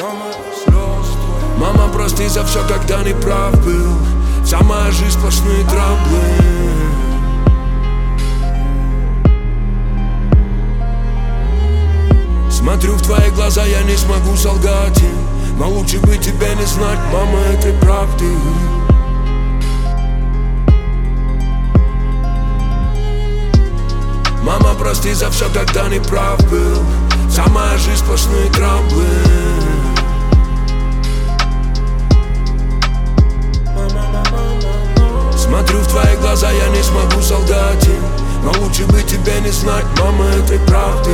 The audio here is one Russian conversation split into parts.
Мама, прости за все, когда не прав был. Вся моя жизнь сплошные траблы. Смотрю в твои глаза, я не смогу солгать им. Но лучше бы тебя не знать, мама, этой правды. Мама, прости за все, когда не прав был. Вся моя жизнь сплошные траблы. Смотрю в твои глаза, я не смогу солгать им. Но лучше бы тебя не знать, мама, этой правды.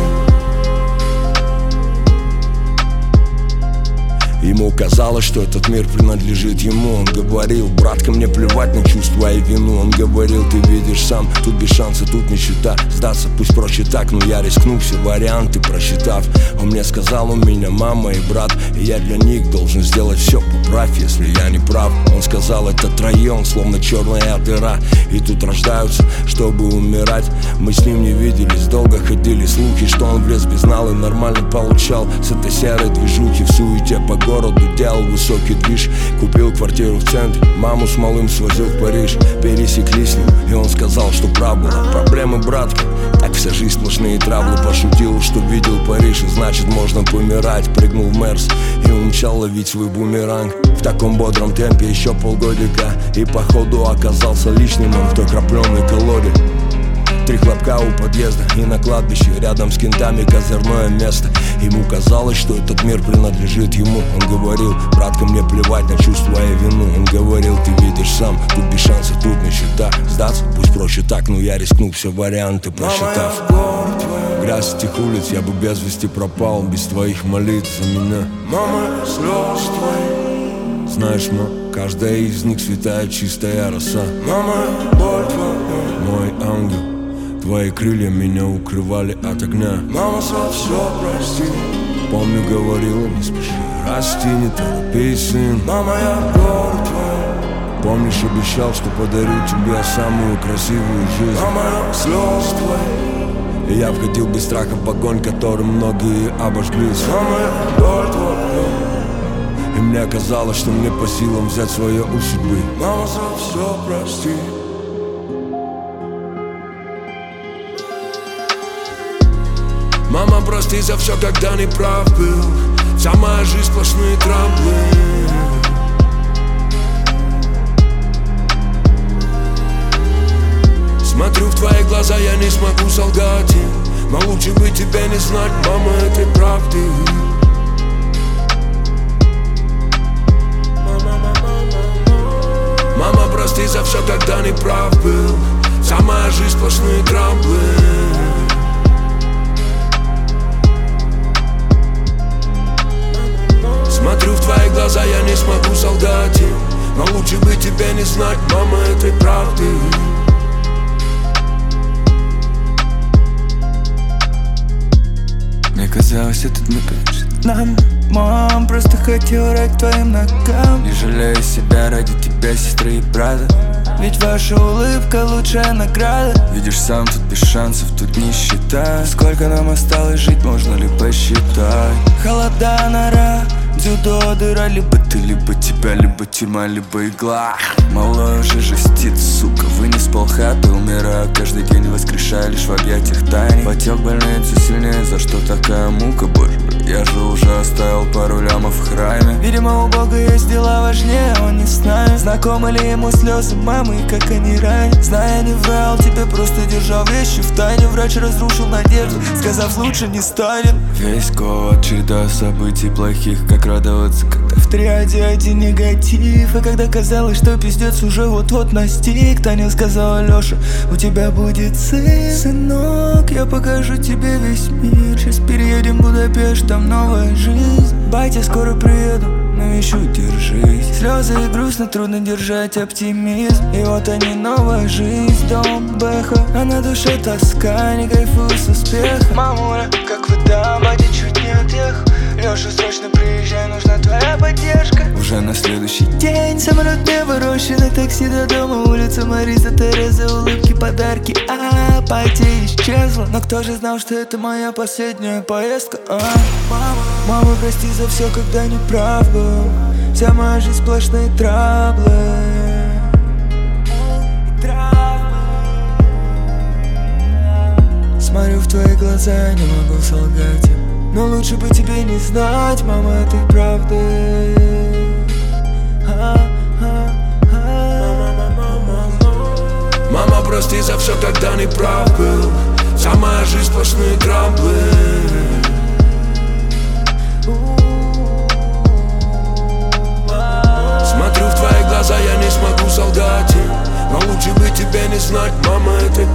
Ему казалось, что этот мир принадлежит ему. Он говорил: братка, мне плевать на чувства и вину. Он говорил: ты видишь сам, тут без шанса, тут нищета. Сдаться пусть проще так, но я рискну, все варианты просчитав. Он мне сказал: у меня мама и брат, и я для них должен сделать все, поправь, если я не прав. Он сказал: этот район словно черная дыра, и тут рождаются, чтобы умирать. Мы с ним не виделись, долго ходили слухи, что он в лес без знал и нормально получал с этой серой движухи. В суете по городу делал высокий движ. Купил квартиру в центре, маму с малым свозил в Париж. Пересеклись с ним, и он сказал, что прав был. Проблемы, братка, так вся жизнь сплошные траблы. Пошутил, что видел Париж, и значит можно помирать. Прыгнул в Мерс и умчал ловить свой бумеранг. В таком бодром темпе еще полгодика, и походу оказался лишним он в той крапленой колоде. 3 хлопка у подъезда и на кладбище рядом с кентами козырное место. Ему казалось, что этот мир принадлежит ему. Он говорил: братка, мне плевать на чувства и вину. Он говорил: ты видишь сам, тут без шанса, тут нищета. Сдаться пусть проще так, но я рискну, все варианты просчитав. Грязь этих улиц, я бы без вести пропал без твоих молитв за меня. Мама, слез твои. Знаешь, ма, каждая из них святая чистая роса. Мама, боль твоя. Мой ангел, твои крылья меня укрывали от огня. Мама, за все прости. Помню, говорила: не спеши расти, не торопись, сын. Мама, я боль твоя. Помнишь, обещал, что подарю тебе самую красивую жизнь. Мама, я слез твои. И я входил без страха в огонь, которым многие обожглись. Мама, я боль твоя. И мне казалось, что мне по силам взять свое у судьбы. Мама, за все прости. Мама, прости за все, когда не прав был. Вся моя жизнь сплошные траблы. Смотрю в твои глаза, я не смогу солгать им. Но лучше бы тебя не знать, мама, этой правды. Мама, прости за все, когда не прав был. Вся моя жизнь сплошные траблы. Смотрю в твои глаза, я не смогу солгать им. Но лучше бы тебя не знать, мама, этой правды. Мне казалось, этот мир принадлежит нам. Мам, просто хотел рать твоим ногам. Не жалею себя ради тебя, сестры и брата. Ведь ваша улыбка лучшая награда. Видишь сам, тут без шансов, тут нищета. Сколько нам осталось жить, можно ли посчитать? Холода, нора, дзюдо, дыра. Либо ты, либо тебя, либо тюрьма, либо игла. Малой уже жестит, сука, вынес полхаты. Умираю каждый день, воскрешая лишь в объятиях тайны. Потек больницы сильнее, за что такая мука, боже? Я же уже оставил пару лямов в храме. Видимо, у Бога есть дела важнее, он не с нами. Знакомы ли ему слезы мамы и как они ранят? Зная, не врал тебе, просто держал вещи в тайне. Врач разрушил надежду, сказав, лучше не станет. Весь год череда событий плохих, как радоваться, когда в триаде один негатив. И когда казалось, что пиздец уже вот-вот настиг, Таня сказала: Леша, у тебя будет сын. Сынок, я покажу тебе весь мир. Сейчас переедем в Будапешт, там новая жизнь. Батя, скоро приеду, навещу, держись. Слезы и грустно, трудно держать оптимизм. И вот они, новая жизнь, дом, бэха. А на душе тоска, не кайфую с успеха. Мамуля, как вы там, батя чуть не отъехал. Леша, срочно приезжай, нужна твоя поддержка. Уже на следующий день самолет небо, рощи на такси до дома. Улица Мариса, Тереза, улыбки, подарки. А пойти исчезла. Но кто же знал, что это моя последняя поездка, Мама, прости за все, когда не прав был. Вся моя жизнь сплошные траблы. Смотрю в твои глаза, я не могу солгать им. Но лучше бы тебе не знать, мама, этой правды. Мама, прости за все, когда не прав был. Вся моя жизнь сплошные траблы. Смотрю в твои глаза, я не смогу солгать им. Но лучше бы тебе не знать, мама, этой